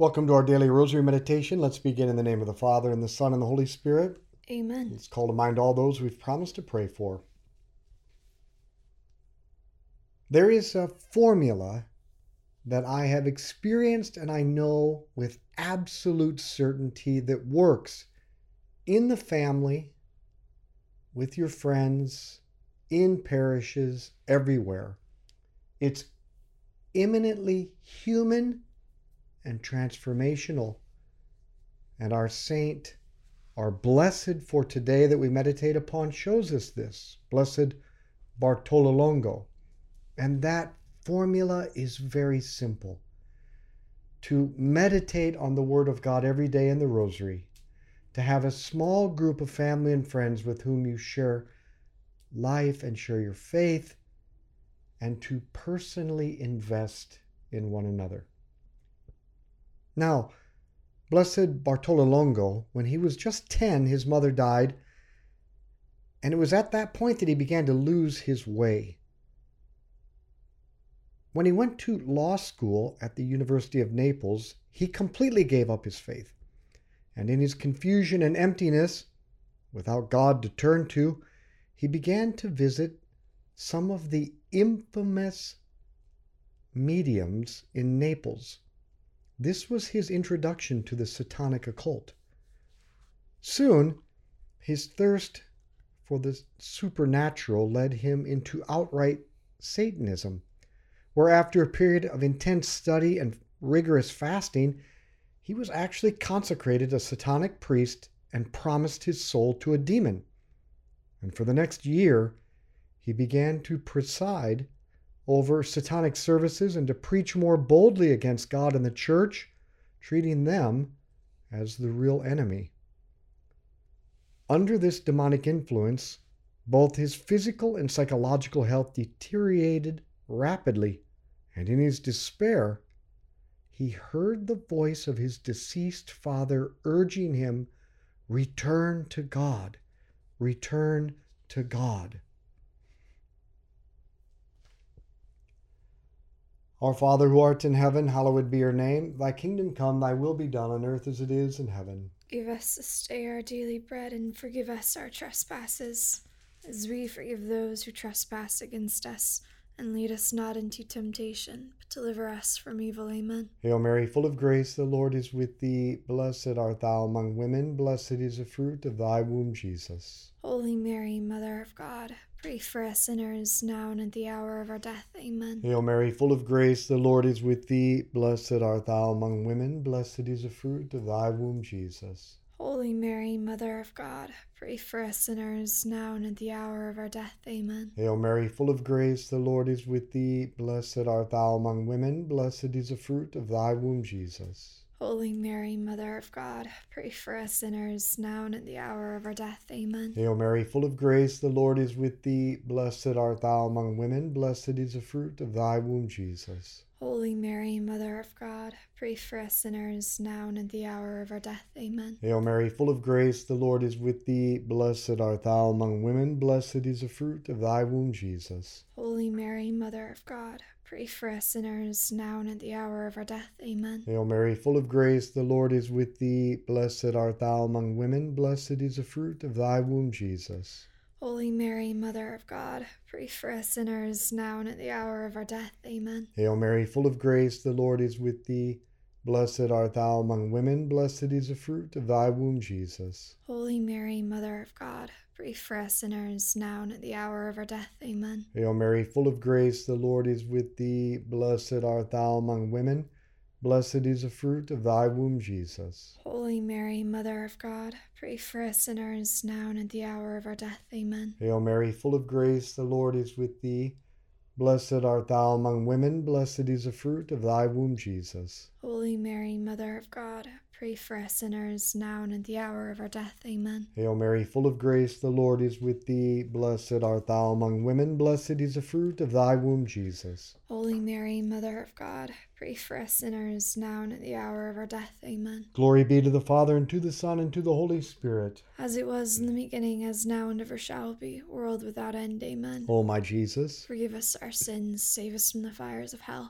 Welcome to our daily rosary meditation. Let's begin in the name of the Father, and the Son, and the Holy Spirit. Amen. Let's call to mind all those we've promised to pray for. There is a formula that I have experienced and I know with absolute certainty that works in the family, with your friends, in parishes, everywhere. It's eminently human and transformational. And our saint, our blessed for today that we meditate upon, shows us this. Blessed Bartolo Longo. And that formula is very simple. To meditate on the Word of God every day in the Rosary, to have a small group of family and friends with whom you share life and share your faith, and to personally invest in one another. Now, Blessed Bartolo Longo, when he was just 10, his mother died, and it was at that point that he began to lose his way. When he went to law school at the University of Naples, he completely gave up his faith. And in his confusion and emptiness, without God to turn to, he began to visit some of the infamous mediums in Naples. This was his introduction to the Satanic occult. Soon, his thirst for the supernatural led him into outright Satanism, where after a period of intense study and rigorous fasting, he was actually consecrated a Satanic priest and promised his soul to a demon. And for the next year, he began to preside over Satanic services and to preach more boldly against God and the Church, treating them as the real enemy. Under this demonic influence, both his physical and psychological health deteriorated rapidly, and in his despair, he heard the voice of his deceased father urging him, "Return to God, return to God." Our Father who art in heaven, hallowed be your name. Thy kingdom come, thy will be done on earth as it is in heaven. Give us this day our daily bread, and forgive us our trespasses, as we forgive those who trespass against us. And lead us not into temptation, but deliver us from evil. Amen. Hail Mary, full of grace, the Lord is with thee. Blessed art thou among women. Blessed is the fruit of thy womb, Jesus. Holy Mary, Mother of God, pray for us sinners, now and at the hour of our death. Amen. Hail Mary, full of grace, the Lord is with thee. Blessed art thou among women. Blessed is the fruit of thy womb, Jesus. Holy Mary, Mother of God, pray for us sinners, now and at the hour of our death. Amen. Hail Mary, full of grace, the Lord is with thee. Blessed art thou among women. Blessed is the fruit of thy womb, Jesus. Holy Mary, Mother of God, pray for us sinners, now and at the hour of our death. Amen. Hail Mary, full of grace, the Lord is with thee. Blessed art thou among women. Blessed is the fruit of thy womb, Jesus. Holy Mary, Mother of God, pray for us sinners, now and at the hour of our death. Amen. Hail Mary, full of grace, the Lord is with thee. Blessed art thou among women. Blessed is the fruit of thy womb, Jesus. Holy Mary, Mother of God, pray for us sinners, now and at the hour of our death. Amen. Hail Mary, full of grace, the Lord is with thee. Blessed art thou among women. Blessed is the fruit of thy womb, Jesus. Holy Mary, Mother of God, pray for us sinners, now and at the hour of our death. Amen. Hail Mary, full of grace, the Lord is with thee. Blessed art thou among women. Blessed is the fruit of thy womb, Jesus. Holy Mary, Mother of God, pray for us sinners, now and at the hour of our death. Amen. Hail Mary, full of grace, the Lord is with thee. Blessed art thou among women. Blessed is the fruit of thy womb, Jesus. Holy Mary, Mother of God, pray for us sinners, now and at the hour of our death. Amen. Hail Mary, full of grace, the Lord is with thee. Blessed art thou among women. Blessed is the fruit of thy womb, Jesus. Holy Mary, Mother of God, pray for us sinners, now and at the hour of our death. Amen. Hail Mary, full of grace, the Lord is with thee. Blessed art thou among women. Blessed is the fruit of thy womb, Jesus. Holy Mary, Mother of God, pray for us sinners, now and at the hour of our death. Amen. Glory be to the Father, and to the Son, and to the Holy Spirit. As it was in the beginning, as now, and ever shall be, world without end. Amen. O my Jesus, Forgive us our sins, save us from the fires of hell.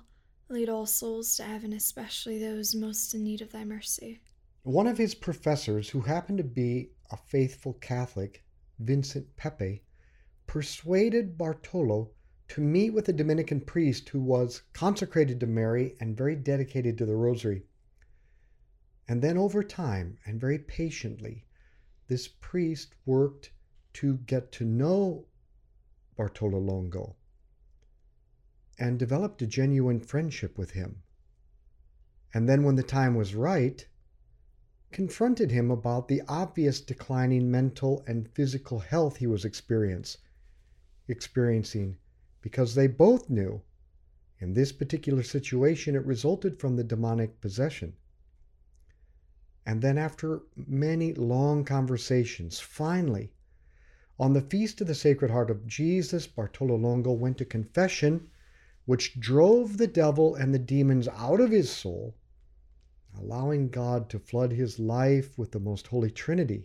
Lead all souls to heaven, especially those most in need of thy mercy. One of his professors, who happened to be a faithful Catholic, Vincent Pepe, persuaded Bartolo to meet with a Dominican priest who was consecrated to Mary and very dedicated to the Rosary. And then over time, and very patiently, this priest worked to get to know Bartolo Longo and developed a genuine friendship with him. And then when the time was right, confronted him about the obvious declining mental and physical health he was experiencing, because they both knew in this particular situation it resulted from the demonic possession. And then after many long conversations, finally, on the Feast of the Sacred Heart of Jesus, Bartolo Longo went to confession, which drove the devil and the demons out of his soul, allowing God to flood his life with the Most Holy Trinity.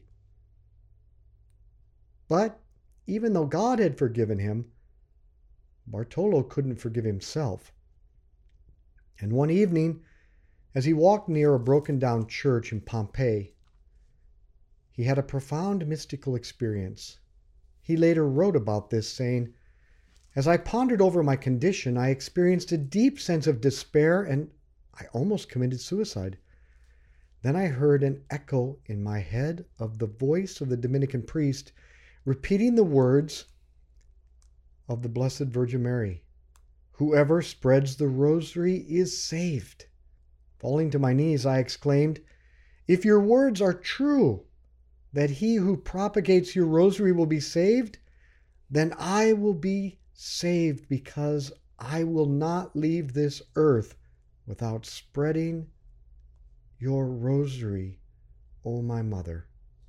But even though God had forgiven him, Bartolo couldn't forgive himself. And one evening, as he walked near a broken-down church in Pompeii, he had a profound mystical experience. He later wrote about this, saying, "As I pondered over my condition, I experienced a deep sense of despair and I almost committed suicide. Then I heard an echo in my head of the voice of the Dominican priest repeating the words of the Blessed Virgin Mary, 'Whoever spreads the rosary is saved.' Falling to my knees, I exclaimed, 'If your words are true, that he who propagates your rosary will be saved, then I will be saved, because I will not leave this earth without spreading your rosary, O my mother.'"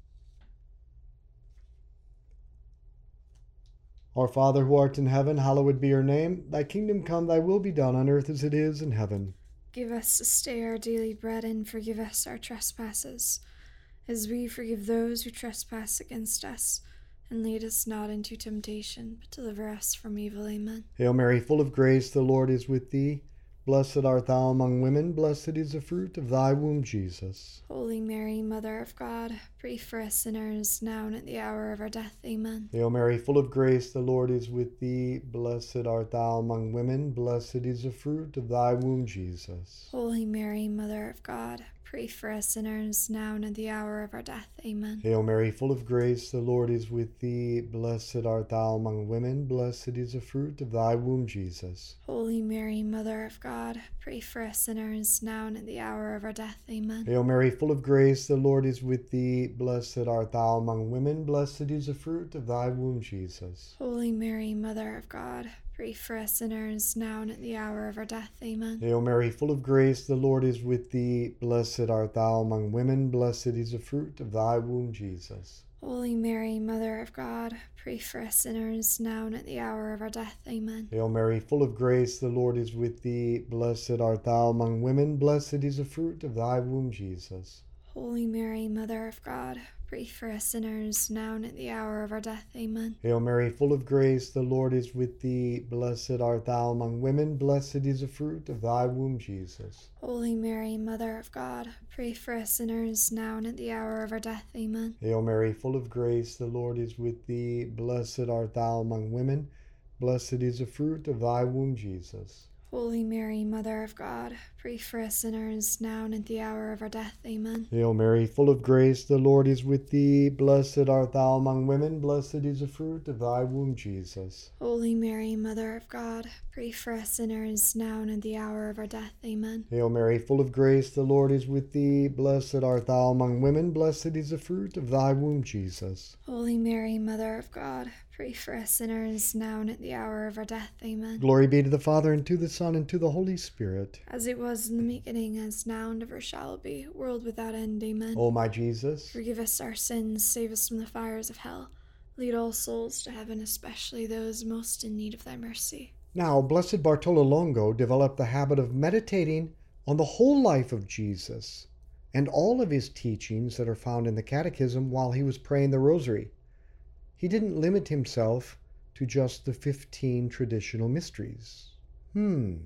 Our Father who art in heaven, hallowed be your name. Thy kingdom come, thy will be done on earth as it is in heaven. Give us this day our daily bread, and forgive us our trespasses, as we forgive those who trespass against us. And lead us not into temptation, but deliver us from evil. Amen. Hail Mary, full of grace, the Lord is with thee. Blessed art thou among women, blessed is the fruit of thy womb, Jesus. Holy Mary, Mother of God, pray for us sinners, now and at the hour of our death. Amen. Hail Mary, full of grace, the Lord is with thee. Blessed art thou among women, blessed is the fruit of thy womb, Jesus. Holy Mary, Mother of God, pray for us sinners, now and at the hour of our death. Amen. Hail Mary, full of grace, the Lord is with thee. Blessed art thou among women, blessed is the fruit of thy womb, Jesus. Holy Mary, Mother of God, pray for us sinners, now and at the hour of our death. Amen. Hail Mary, full of grace, the Lord is with thee. Blessed art thou among women, blessed is the fruit of thy womb, Jesus. Holy Mary, Mother of God, pray for us sinners, now and at the hour of our death. Amen. Hail Mary, full of grace, the Lord is with thee. Blessed art thou among women, blessed is the fruit of thy womb, Jesus. Holy Mary, Mother of God, pray for us sinners, now and at the hour of our death. Amen. Hail Mary, full of grace, the Lord is with thee. Blessed art thou among women, blessed is the fruit of thy womb, Jesus. Holy Mary, Mother of God, pray for us sinners, now and at the hour of our death. Amen. Hail Mary, full of grace, the Lord is with thee. Blessed art thou among women, blessed is the fruit of thy womb, Jesus. Holy Mary, Mother of God, pray for us sinners, now and at the hour of our death. Amen. Hail Mary, full of grace, the Lord is with thee. Blessed art thou among women, blessed is the fruit of thy womb, Jesus. Holy Mary, Mother of God, pray for us sinners, now and at the hour of our death. Amen. Hail Mary, full of grace, the Lord is with thee. Blessed art thou among women, blessed is the fruit of thy womb, Jesus. Holy Mary, Mother of God, pray for us sinners, now and at the hour of our death. Amen. Hail Mary, full of grace, the Lord is with thee. Blessed art thou among women, blessed is the fruit of thy womb, Jesus. Holy Mary, Mother of God, pray for us sinners, now and at the hour of our death. Amen. Glory be to the Father, and to the Son, and to the Holy Spirit. As it was in the beginning, as now, and ever shall be, world without end. Amen. O my Jesus, forgive us our sins, save us from the fires of hell. Lead all souls to heaven, especially those most in need of thy mercy. Now, Blessed Bartolo Longo developed the habit of meditating on the whole life of Jesus and all of his teachings that are found in the Catechism while he was praying the Rosary. He didn't limit himself to just the 15 traditional mysteries.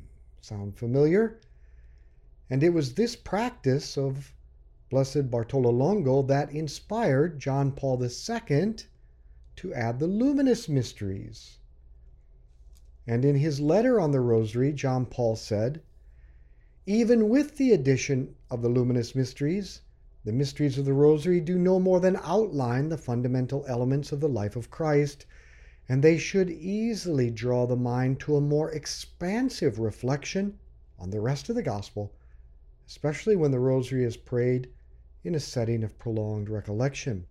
Sound familiar? And it was this practice of Blessed Bartolo Longo that inspired John Paul II to add the luminous mysteries. And in his letter on the Rosary, John Paul said, "Even with the addition of the luminous mysteries, the mysteries of the Rosary do no more than outline the fundamental elements of the life of Christ, and they should easily draw the mind to a more expansive reflection on the rest of the Gospel, especially when the Rosary is prayed in a setting of prolonged recollection."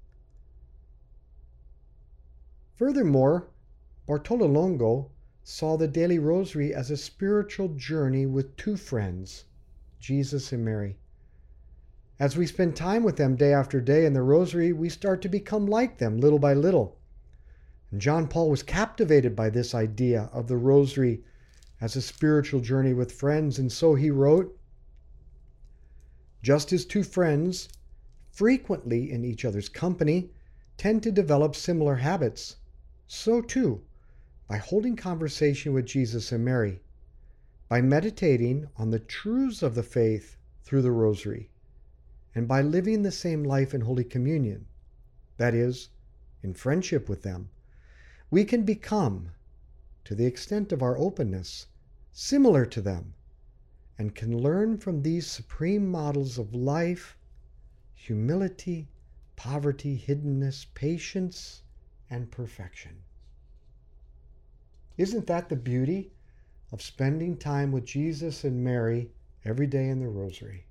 Furthermore, Bartolo Longo saw the daily Rosary as a spiritual journey with two friends, Jesus and Mary. As we spend time with them day after day in the Rosary, we start to become like them little by little. And John Paul was captivated by this idea of the Rosary as a spiritual journey with friends, and so he wrote, "Just as two friends, frequently in each other's company, tend to develop similar habits, so too, by holding conversation with Jesus and Mary, by meditating on the truths of the faith through the Rosary, and by living the same life in Holy Communion, that is, in friendship with them, we can become, to the extent of our openness, similar to them, and can learn from these supreme models of life, humility, poverty, hiddenness, patience, and perfection." Isn't that the beauty of spending time with Jesus and Mary every day in the Rosary?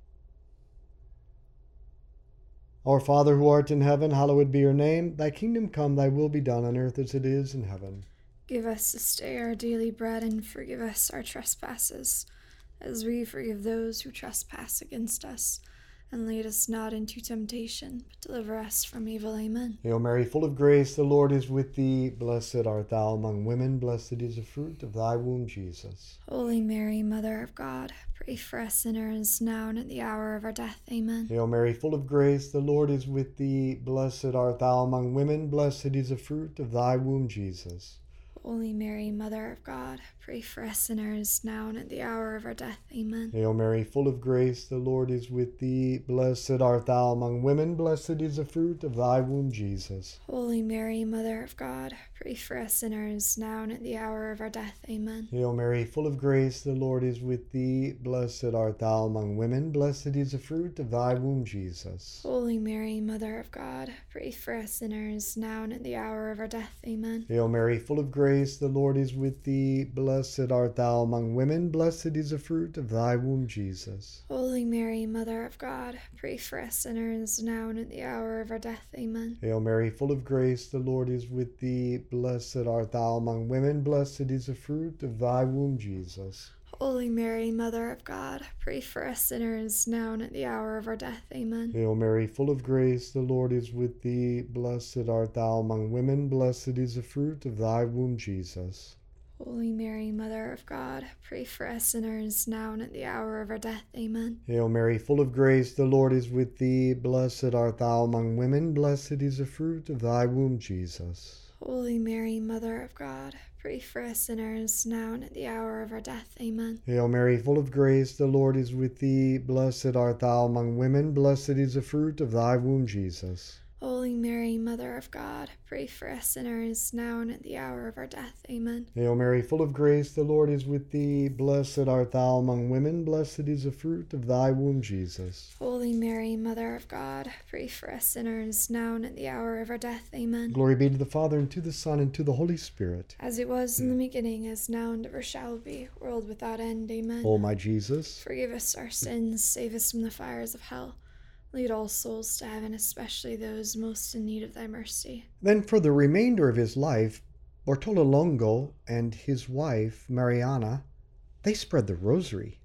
Our Father who art in heaven, hallowed be your name. Thy kingdom come, thy will be done on earth as it is in heaven. Give us this day our daily bread, and forgive us our trespasses, as we forgive those who trespass against us. And lead us not into temptation, but deliver us from evil. Amen. Hail Mary, full of grace, the Lord is with thee. Blessed art thou among women. Blessed is the fruit of thy womb, Jesus. Holy Mary, Mother of God, pray for us sinners, now and at the hour of our death. Amen. Hail Mary, full of grace, the Lord is with thee. Blessed art thou among women. Blessed is the fruit of thy womb, Jesus. Holy Mary, Mother of God, pray for us sinners, now and at the hour of our death. Amen. Hail Mary, full of grace, the Lord is with thee. Blessed art thou among women. Blessed is the fruit of thy womb, Jesus. Holy Mary, Mother of God, pray for us sinners, now and at the hour of our death. Amen. Hail Mary, full of grace, the Lord is with thee. Blessed art thou among women. Blessed is the fruit of thy womb, Jesus. Holy Mary, Mother of God, pray for us sinners, now and at the hour of our death. Amen. Hail Mary, full of grace, the Lord is with thee. Blessed art thou among women. Blessed is the fruit of thy womb, Jesus. Holy Mary, Mother of God, pray for us sinners, now and at the hour of our death. Amen. Hail Mary, full of grace, the Lord is with thee. Blessed art thou among women. Blessed is the fruit of thy womb, Jesus. Holy Mary, Mother of God, pray for us sinners, now and at the hour of our death. Amen. Hail Mary, full of grace, the Lord is with thee. Blessed art thou among women. Blessed is the fruit of thy womb, Jesus. Holy Mary, Mother of God, pray for us sinners, now and at the hour of our death. Amen. Hail Mary, full of grace, the Lord is with thee. Blessed art thou among women. Blessed is the fruit of thy womb, Jesus. Holy Mary, Mother of God, pray for us sinners, now and at the hour of our death. Amen. Hail Mary, full of grace, the Lord is with thee. Blessed art thou among women. Blessed is the fruit of thy womb, Jesus. Holy Mary, Mother of God, pray for us sinners, now and at the hour of our death. Amen. Hail Mary, full of grace, the Lord is with thee. Blessed art thou among women. Blessed is the fruit of thy womb, Jesus. Holy Mary, Mother of God, pray for us sinners, now and at the hour of our death. Amen. Glory be to the Father, and to the Son, and to the Holy Spirit. As it was in the beginning, as now, and ever shall be, world without end. Amen. O my Jesus, forgive us our sins, save us from the fires of hell. Lead all souls to heaven, especially those most in need of thy mercy. Then for the remainder of his life, Bartolo Longo and his wife, Mariana, they spread the rosary.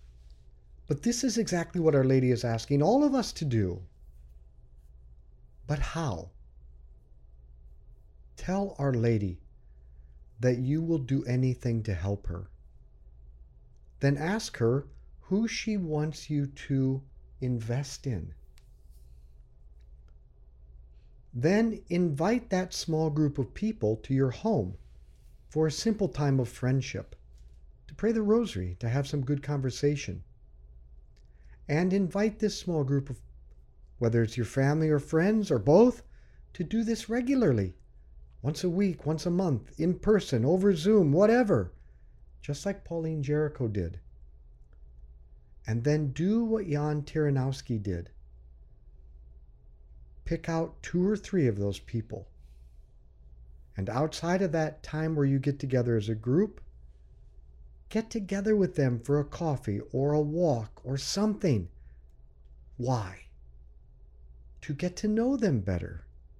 But this is exactly what Our Lady is asking all of us to do. But how? Tell Our Lady that you will do anything to help her. Then ask her who she wants you to invest in. Then invite that small group of people to your home for a simple time of friendship, to to pray the rosary, to have some good conversation. And invite this small group of, whether it's your family or friends or both, to do this regularly. Once a week, once a month, in person, over Zoom, whatever. Just like Pauline Jaricot did. And then do what Jan Tyranowski did. Pick out 2 or 3 of those people. And outside of that time where you get together as a group, get together with them for a coffee or a walk or something. Why? To get to know them better.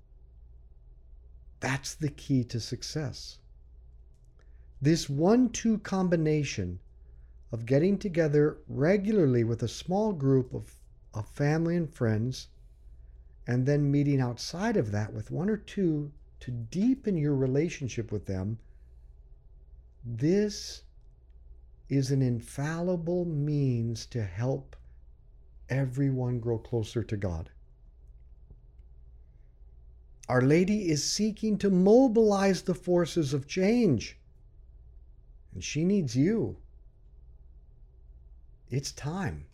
That's the key to success. This 1-2 combination of getting together regularly with a small group of family and friends, and then meeting outside of that with 1 or 2 to deepen your relationship with them, this is an infallible means to help everyone grow closer to God. Our Lady is seeking to mobilize the forces of change, and she needs you. It's time.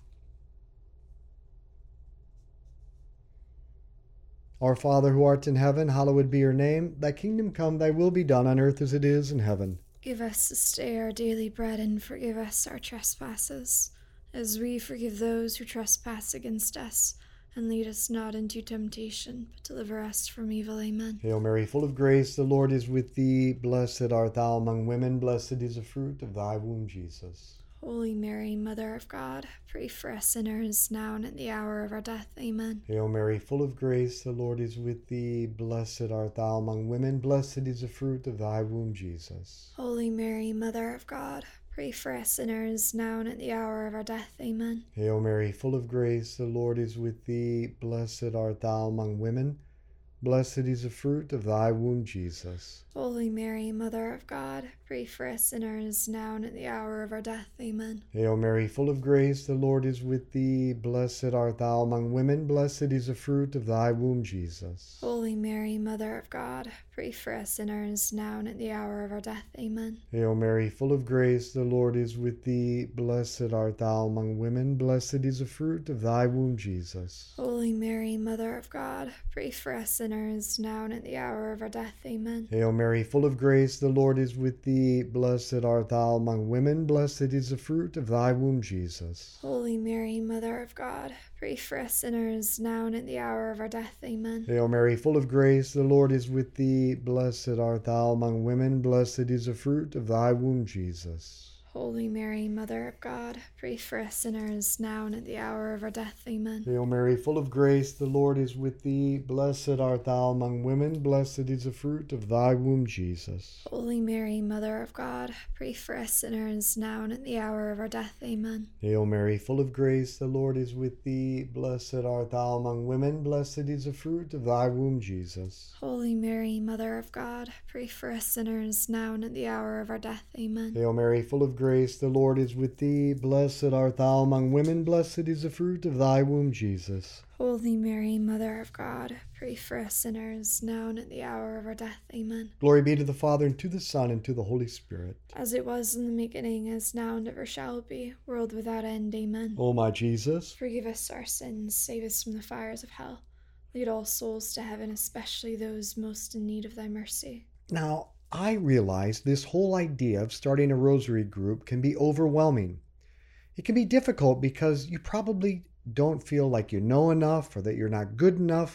Our Father who art in heaven, hallowed be your name. Thy kingdom come, thy will be done on earth as it is in heaven. Give us this day our daily bread, and forgive us our trespasses, as we forgive those who trespass against us. And lead us not into temptation, but deliver us from evil. Amen. Hail Mary, full of grace, the Lord is with thee. Blessed art thou among women, blessed is the fruit of thy womb, Jesus. Holy Mary, Mother of God, pray for us sinners, now and at the hour of our death. Amen. Hail Mary, full of grace, the Lord is with thee. Blessed art thou among women, blessed is the fruit of thy womb, Jesus. Holy Mary, Mother of God, pray for us sinners, now and at the hour of our death. Amen. Hail Mary, full of grace, the Lord is with thee. Blessed art thou among women, blessed is the fruit of thy womb, Jesus. Holy Mary, Mother of God, pray for us sinners, now and at the hour of our death. Amen. Hail Mary, full of grace, the Lord is with thee. Blessed art thou among women, blessed is the fruit of thy womb, Jesus. Holy Mary, Mother of God, pray for us sinners, now and at the hour of our death. Amen. Hail Mary, full of grace, the Lord is with thee. Blessed art thou among women, blessed is the fruit of thy womb, Jesus. Holy Mary, Mother of God, pray for us sinners, now and at the hour of our death. Amen. Hail Mary, full of grace, the Lord is with thee. Blessed art thou among women, blessed is the fruit of thy womb, Jesus. Holy Mary, Mother of God, pray for us sinners, now and at the hour of our death. Amen. Hail Mary, full of grace, the Lord is with thee. Blessed art thou among women, blessed is the fruit of thy womb, Jesus. Holy Mary, Mother of God, pray for us sinners, now and at the hour of our death. Amen. Hail Mary, full of grace, the Lord is with thee. Blessed art thou among women, blessed is the fruit of thy womb, Jesus. Holy Mary, Mother of God, pray for us sinners, now and at the hour of our death. Amen. Hail Mary, full of grace, the Lord is with thee. Blessed art thou among women, blessed is the fruit of thy womb, Jesus. Holy Mary, Mother of God, pray for us sinners, now and at the hour of our death. Amen. Hail Mary, full of grace, the Lord is with thee. Blessed art thou among women, blessed is the fruit of thy womb, Jesus. Holy Mary, Mother of God, pray for us sinners, now and at the hour of our death. Amen. Glory be to the Father, and to the Son, and to the Holy Spirit. As it was in the beginning, as now and ever shall be, world without end. Amen. O my Jesus, forgive us our sins, save us from the fires of hell. Lead all souls to heaven, especially those most in need of thy mercy. Now, I realize this whole idea of starting a rosary group can be overwhelming. It can be difficult because you probably don't feel like you know enough or that you're not good enough,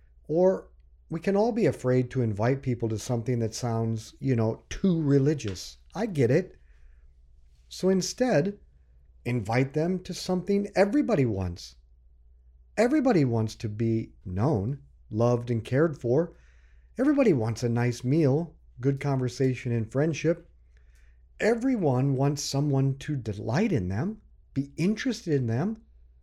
or we can all be afraid to invite people to something that sounds, too religious. I get it. So instead, invite them to something everybody wants. Everybody wants to be known, loved, and cared for. Everybody wants a nice meal, good conversation and friendship. Everyone wants someone to delight in them, be interested in them.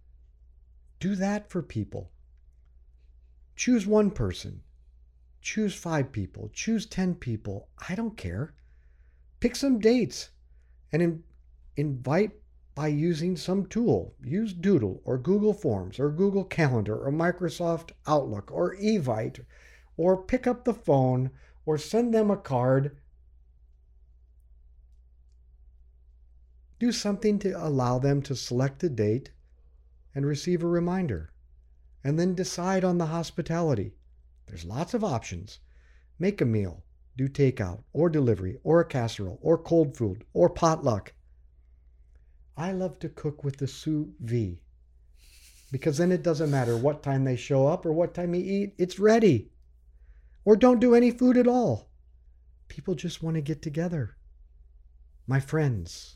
Do that for people. Choose one person. Choose 5 people. Choose 10 people. I don't care. Pick some dates and invite by using some tool. Use Doodle or Google Forms or Google Calendar or Microsoft Outlook or Evite, or pick up the phone or send them a card. Do something to allow them to select a date and receive a reminder. And then decide on the hospitality. There's lots of options. Make a meal, do takeout or delivery or a casserole or cold food or potluck. I love to cook with the sous vide because then it doesn't matter what time they show up or what time you eat, it's ready. Or don't do any food at all. People just want to get together. My friends,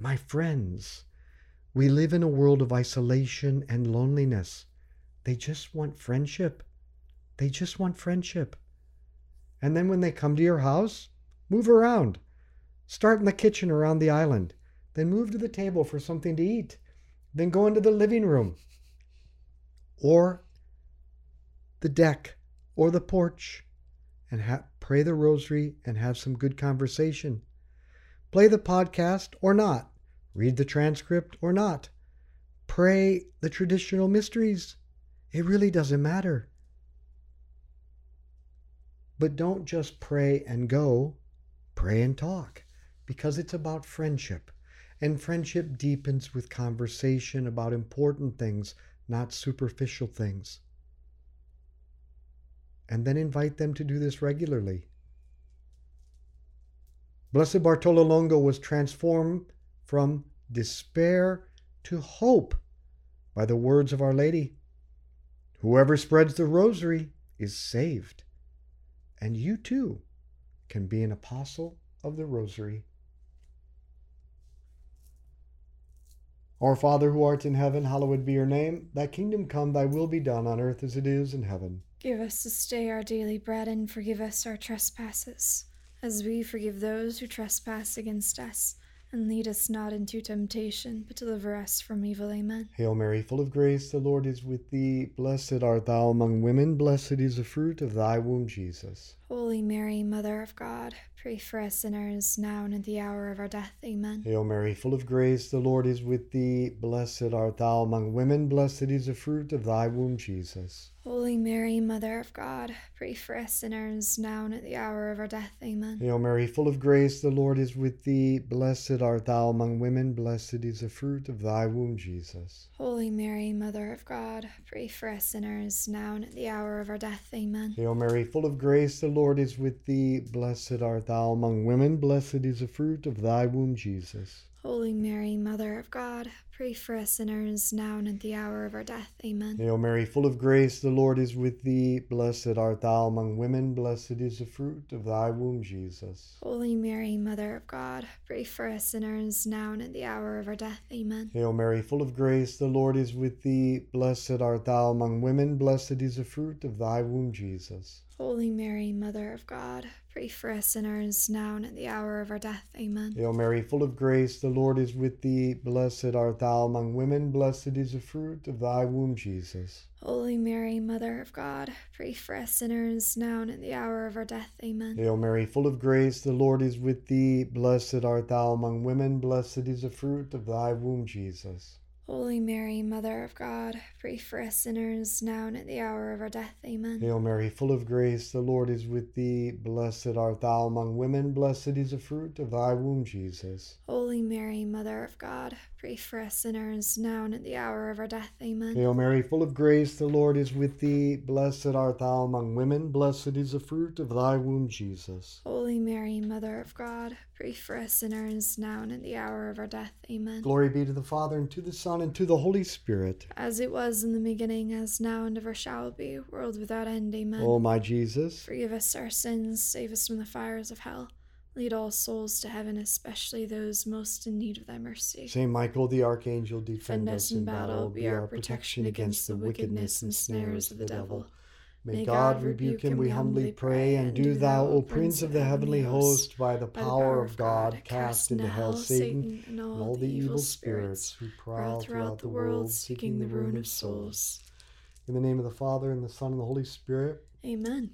we live in a world of isolation and loneliness. They just want friendship. They just want friendship. And then when they come to your house, move around. Start in the kitchen around the island. Then move to the table for something to eat. Then go into the living room. Or the deck. Or the porch. And pray the rosary and have some good conversation. Play the podcast or not. Read the transcript or not. Pray the traditional mysteries. It really doesn't matter. But don't just pray and go. Pray and talk. Because it's about friendship. And friendship deepens with conversation about important things, not superficial things. And then invite them to do this regularly. Blessed Bartolo Longo was transformed from despair to hope by the words of Our Lady. Whoever spreads the rosary is saved. And you too can be an apostle of the rosary. Our Father who art in heaven, hallowed be your name. Thy kingdom come, thy will be done on earth as it is in heaven. Give us this day our daily bread, and forgive us our trespasses, as we forgive those who trespass against us. And lead us not into temptation, but deliver us from evil. Amen. Hail Mary, full of grace, the Lord is with thee. Blessed art thou among women, blessed is the fruit of thy womb, Jesus. Holy Mary, Mother of God, pray for us sinners, now and at the hour of our death. Amen. Hail Mary, full of grace, the Lord is with thee. Blessed art thou among women, blessed is the fruit of thy womb, Jesus. Holy Mary, Mother of God, pray for us sinners, now and at the hour of our death. Amen. Hail Mary, full of grace, the Lord is with thee. Blessed art thou among women, blessed is the fruit of thy womb, Jesus. Holy Mary, Mother of God, pray for us sinners, now and at the hour of our death. Amen. Hail Mary, full of grace, the Lord is with thee. Blessed art thou among women, blessed is the fruit of thy womb, Jesus. Holy Mary, Mother of God, pray for us sinners, now and at the hour of our death. Amen. Hail Mary, full of grace, the Lord is with thee. Blessed art thou among women, blessed is the fruit of thy womb, Jesus. Holy Mary, Mother of God, pray for us sinners, now and at the hour of our death. Amen. Hail Mary, full of grace, the Lord is with thee. Blessed art thou among women, blessed is the fruit of thy womb, Jesus. Holy Mary, Mother of God, pray for us sinners, now and at the hour of our death. Amen. Hail Mary, full of grace, the Lord is with thee. Blessed art thou among women, blessed is the fruit of thy womb, Jesus. Holy Mary, Mother of God, pray for us sinners, now and at the hour of our death. Amen. Hail Mary, full of grace, the Lord is with thee. Blessed art thou among women, blessed is the fruit of thy womb, Jesus. Holy Mary, Mother of God, pray for us sinners, now and at the hour of our death. Amen. Hail Mary, full of grace, the Lord is with thee. Blessed art thou among women, blessed is the fruit of thy womb, Jesus. Holy Mary, Mother of God, pray for us sinners, now and at the hour of our death. Amen. Hail Mary, full of grace, the Lord is with thee. Blessed art thou among women, blessed is the fruit of thy womb, Jesus. Holy Mary, Mother of God, pray for us sinners, now and at the hour of our death. Amen. Glory be to the Father, and to the Son, and to the Holy Spirit. As it was in the beginning, as now, and ever shall be, world without end. Amen. O my Jesus, forgive us our sins, save us from the fires of hell. Lead all souls to heaven, especially those most in need of thy mercy. Saint Michael the Archangel, defend us in battle, be our protection against the wickedness and snares of the devil. May God rebuke him, we humbly pray, and do thou, O Prince of the heavenly host, by the power of God, cast into hell Satan and all the evil spirits who prowl throughout the world, seeking the ruin of souls. In the name of the Father, and the Son, and the Holy Spirit. Amen.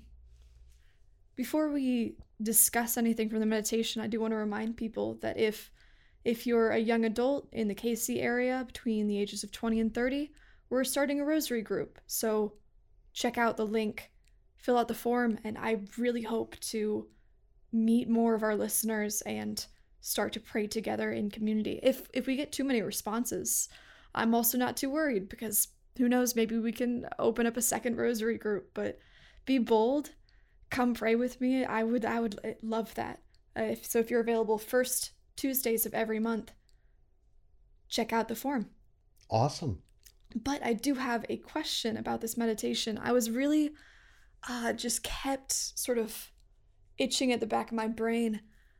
Before we discuss anything from the meditation, I do want to remind people that if you're a young adult in the KC area between the ages of 20 and 30, we're starting a rosary group. So check out the link, fill out the form, and I really hope to meet more of our listeners and start to pray together in community. If we get too many responses, I'm also not too worried, because who knows, maybe we can open up a second rosary group. But be bold, come pray with me. I would love that. If you're available first Tuesdays of every month, check out the form. Awesome. But I do have a question about this meditation. I was really just kept sort of itching at the back of my brain.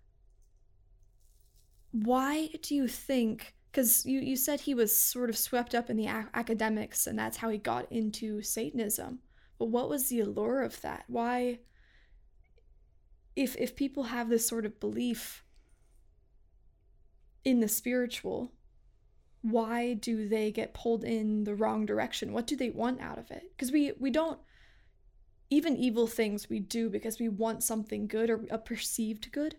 Why do you think, because you said he was sort of swept up in the academics and that's how he got into Satanism. But what was the allure of that? Why, if people have this sort of belief in the spiritual, why do they get pulled in the wrong direction? What do they want out of it? Because we don't, even evil things we do because we want something good or a perceived good.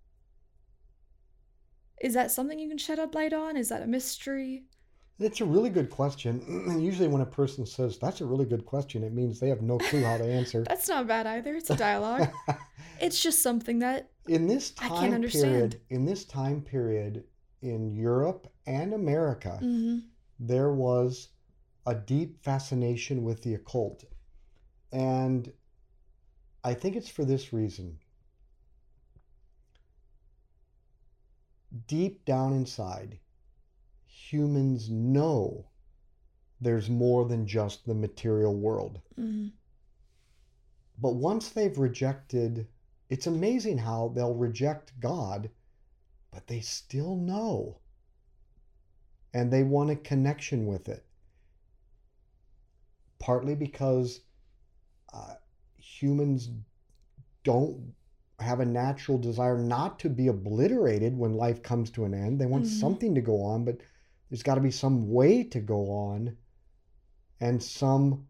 Is that something you can shed a light on? Is that a mystery? It's a really good question. And usually when a person says, that's a really good question, it means they have no clue how to answer. That's not bad either. It's a dialogue. It's just something that I can't understand. In this time period in Europe and America, there was a deep fascination with the occult. And I think it's for this reason. Deep down inside, humans know there's more than just the material world. But once they've rejected, it's amazing how they'll reject God, but they still know. And they want a connection with it. Partly because humans don't have a natural desire not to be obliterated when life comes to an end. They want something to go on, but there's got to be some way to go on, and something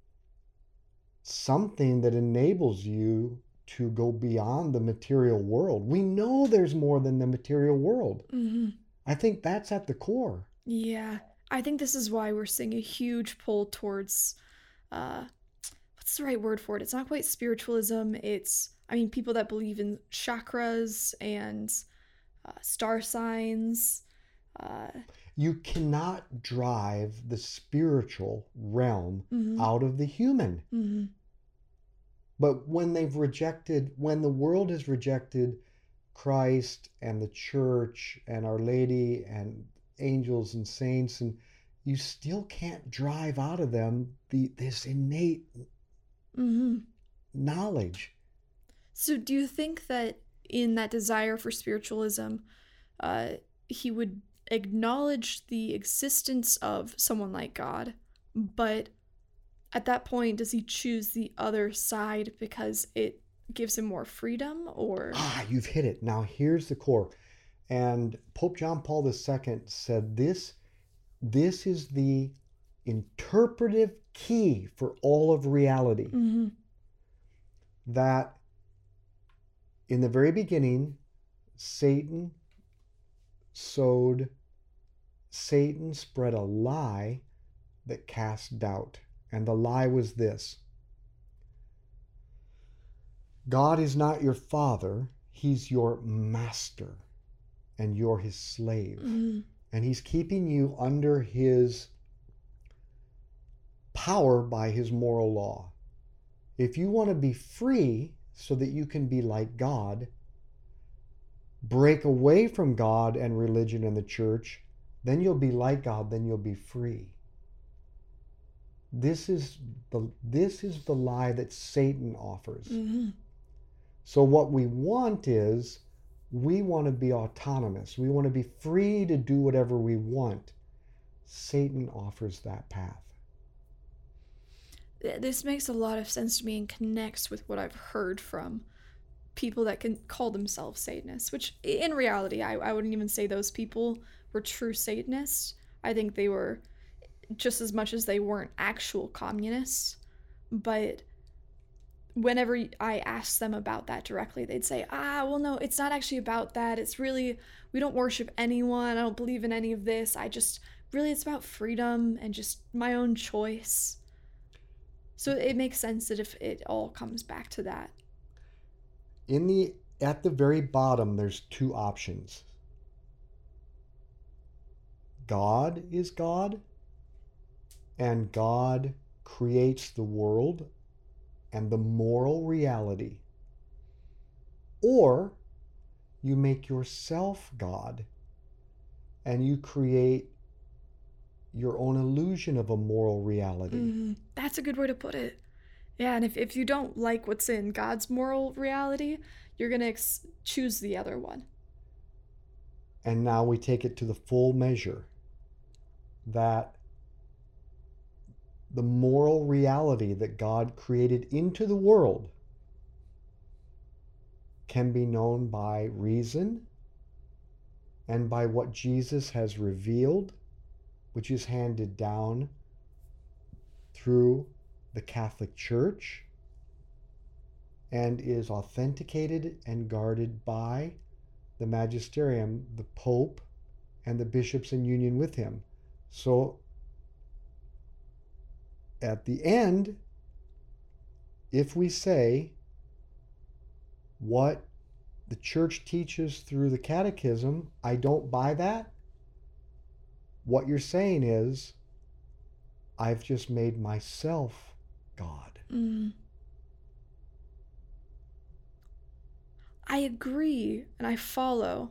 that enables you to go beyond the material world. We know there's more than the material world. I think that's at the core. Yeah. I think this is why we're seeing a huge pull towards, what's the right word for it? It's not quite spiritualism. It's, people that believe in chakras and star signs. You cannot drive the spiritual realm out of the human. But when the world has rejected Christ and the church and Our Lady and angels and saints, and you still can't drive out of them this innate knowledge. So do you think that in that desire for spiritualism, he would acknowledge the existence of someone like God, but at that point, does he choose the other side because it gives him more freedom? Or you've hit it. Now here's the core. And Pope John Paul II said this is the interpretive key for all of reality. That in the very beginning, Satan spread a lie that cast doubt. And the lie was this: God is not your father, he's your master, and you're his slave. And he's keeping you under his power by his moral law. If you want to be free so that you can be like God, break away from God and religion and the church, then you'll be like God, then you'll be free. This is the lie that Satan offers. So what we want is, we want to be autonomous. We want to be free to do whatever we want. Satan offers that path. This makes a lot of sense to me and connects with what I've heard from people that can call themselves Satanists, which in reality, I wouldn't even say those people were true Satanists. I think they were, just as much as they weren't actual communists. But whenever I asked them about that directly, they'd say, well, no, it's not actually about that. It's really, we don't worship anyone. I don't believe in any of this. It's about freedom and just my own choice. So it makes sense that if it all comes back to that. In the at the very bottom, there's two options. God is God, and God creates the world and the moral reality. Or you make yourself God and you create your own illusion of a moral reality. That's a good way to put it. Yeah, and if you don't like what's in God's moral reality, you're going to choose the other one. And now we take it to the full measure that the moral reality that God created into the world can be known by reason and by what Jesus has revealed, which is handed down through the Catholic Church and is authenticated and guarded by the magisterium, the Pope, and the bishops in union with him. So at the end, if we say what the church teaches through the catechism, I don't buy that, what you're saying is, I've just made myself God. I agree and I follow,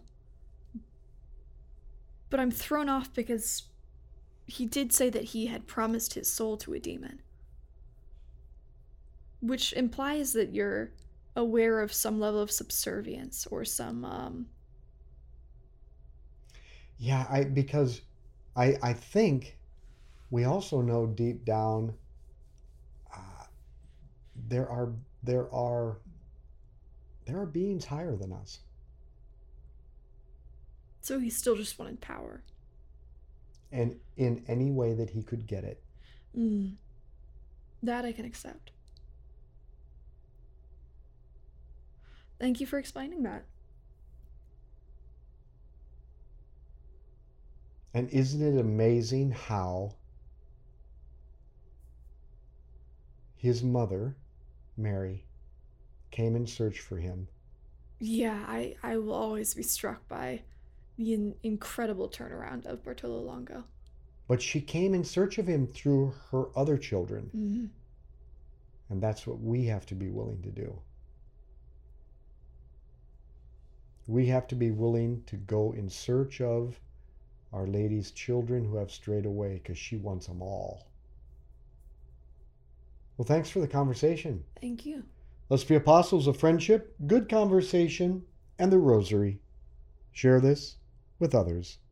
but I'm thrown off because he did say that he had promised his soul to a demon, which implies that you're aware of some level of subservience or some because I think we also know deep down there are beings higher than us. So he still just wanted power. And in any way that he could get it. That I can accept. Thank you for explaining that. And isn't it amazing how his mother, Mary, came in search for him? Yeah, I will always be struck by the incredible turnaround of Bartolo Longo. But she came in search of him through her other children. And that's what we have to be willing to do. We have to be willing to go in search of Our Lady's children who have strayed away, because she wants them all. Well, thanks for the conversation. Thank you. Let's be apostles of friendship, good conversation, and the rosary. Share this with others.